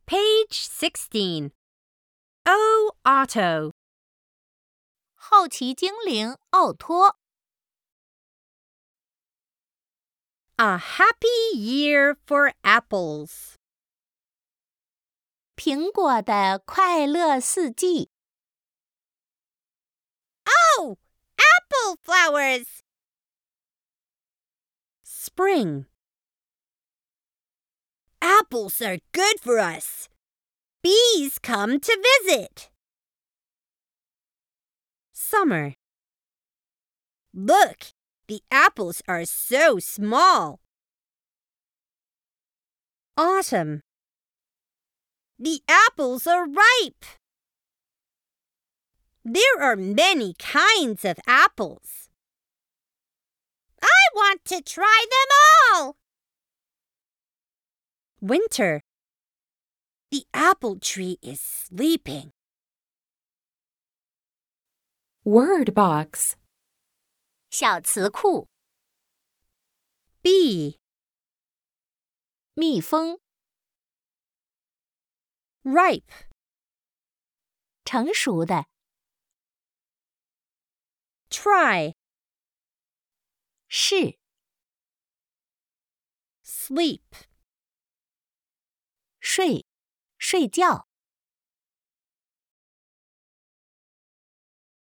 Page 16. O Otto. 好奇精灵奥托。 A happy year for apples. 苹果的快乐四季。 Oh, apple flowers! Spring. Apples are good for us. Bees come to visit. Summer. Look, the apples are so small. Autumn. The apples are ripe. There are many kinds of apples. I want to try them all. Winter. The apple tree is sleeping. Word box. 小词库。 Bee. 蜜蜂。 Ripe. 成熟的。 Try. 是。 Sleep. 睡觉。